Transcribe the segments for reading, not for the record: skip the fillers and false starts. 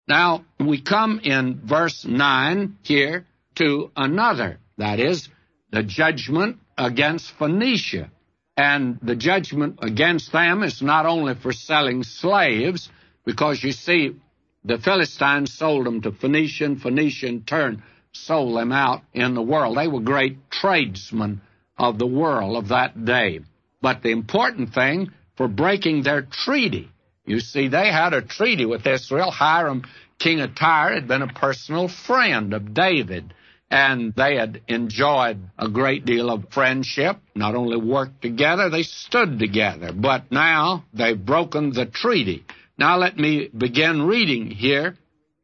Now, we come in verse 9 here to another, that is, the judgment against Phoenicia. And the judgment against them is not only for selling slaves, because you see, the Philistines sold them to Phoenicia, and Phoenicia in turn sold them out in the world. They were great tradesmen of the world of that day. But the important thing, for breaking their treaty. You see, they had a treaty with Israel. Hiram, king of Tyre, had been a personal friend of David, and they had enjoyed a great deal of friendship, not only worked together, they stood together. But now they've broken the treaty. Now let me begin reading here,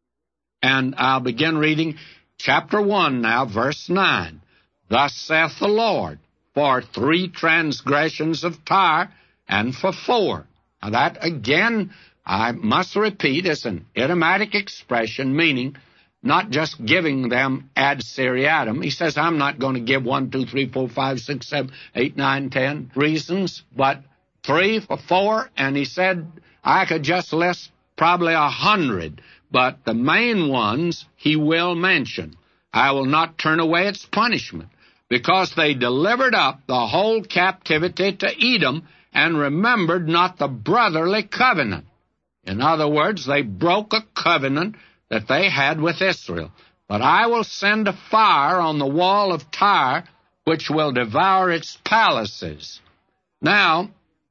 and I'll begin reading chapter 1 now, verse 9. Thus saith the Lord, for 3 transgressions of Tyre, and for 4. Now that, again, I must repeat, is an idiomatic expression, meaning not just giving them ad seriatim. He says, I'm not going to give 1, 2, 3, 4, 5, 6, 7, 8, 9, 10 reasons, but 3 for 4, and he said I could just list probably 100, but the main ones he will mention. I will not turn away its punishment, because they delivered up the whole captivity to Edom, and remembered not the brotherly covenant. In other words, they broke a covenant that they had with Israel. But I will send a fire on the wall of Tyre, which will devour its palaces. Now,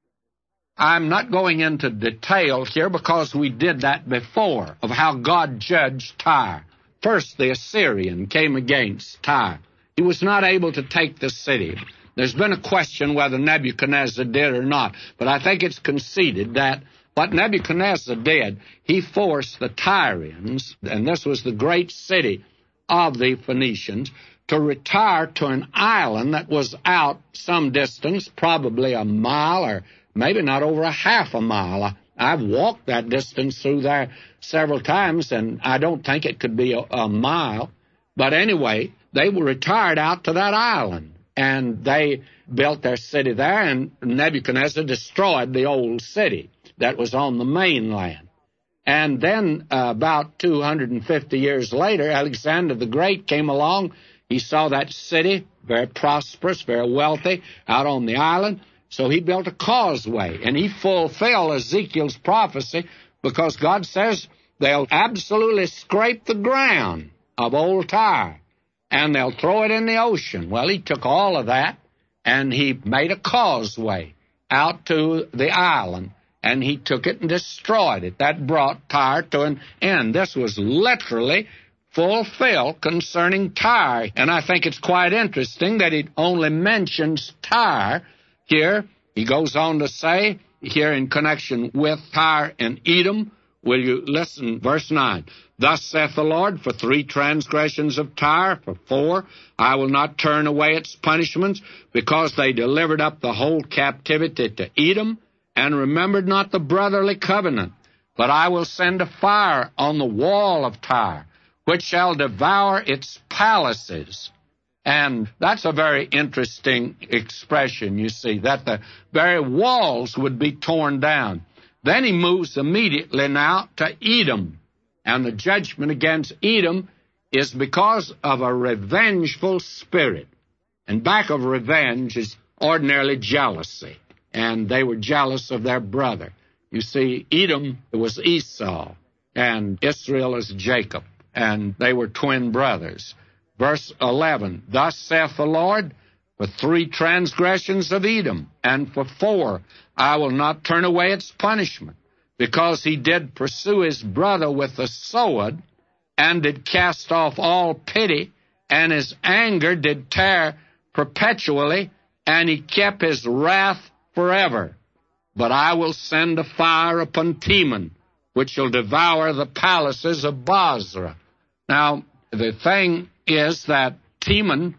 I'm not going into detail here, because we did that before, of how God judged Tyre. First, the Assyrian came against Tyre. He was not able to take the city. There's been a question whether Nebuchadnezzar did or not, but I think it's conceded that what Nebuchadnezzar did, he forced the Tyrians, and this was the great city of the Phoenicians, to retire to an island that was out some distance, probably a mile or maybe not over a half a mile. I've walked that distance through there several times, and I don't think it could be a mile. But anyway, they were retired out to that island, and they built their city there, and Nebuchadnezzar destroyed the old city that was on the mainland. And then about 250 years later, Alexander the Great came along. He saw that city, very prosperous, very wealthy, out on the island. So he built a causeway, and he fulfilled Ezekiel's prophecy, because God says they'll absolutely scrape the ground of old Tyre, and they'll throw it in the ocean. Well, he took all of that, and he made a causeway out to the island, and he took it and destroyed it. That brought Tyre to an end. This was literally fulfilled concerning Tyre, and I think it's quite interesting that it only mentions Tyre here. He goes on to say, here in connection with Tyre and Edom, will you listen, verse 9, Thus saith the Lord, for 3 transgressions of Tyre, for 4, I will not turn away its punishments, because they delivered up the whole captivity to Edom, and remembered not the brotherly covenant. But I will send a fire on the wall of Tyre, which shall devour its palaces. And that's a very interesting expression, you see, that the very walls would be torn down. Then he moves immediately now to Edom. And the judgment against Edom is because of a revengeful spirit. And back of revenge is ordinarily jealousy. And they were jealous of their brother. You see, Edom was Esau, and Israel is Jacob. And they were twin brothers. Verse 11, Thus saith the Lord, for 3 transgressions of Edom, and for 4, I will not turn away its punishment, because he did pursue his brother with the sword, and did cast off all pity, and his anger did tear perpetually, and he kept his wrath forever. But I will send a fire upon Teman, which shall devour the palaces of Bozrah. Now, the thing is that Teman,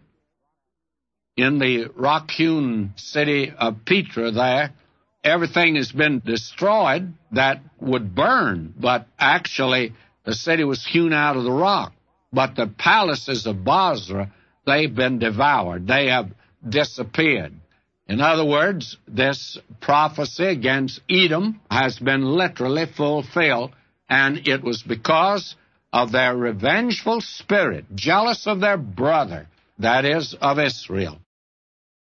in the rock-hewn city of Petra there, everything has been destroyed that would burn, but actually the city was hewn out of the rock. But the palaces of Bozrah, they've been devoured. They have disappeared. In other words, this prophecy against Edom has been literally fulfilled, And it was because of their revengeful spirit, jealous of their brother, that is, of Israel.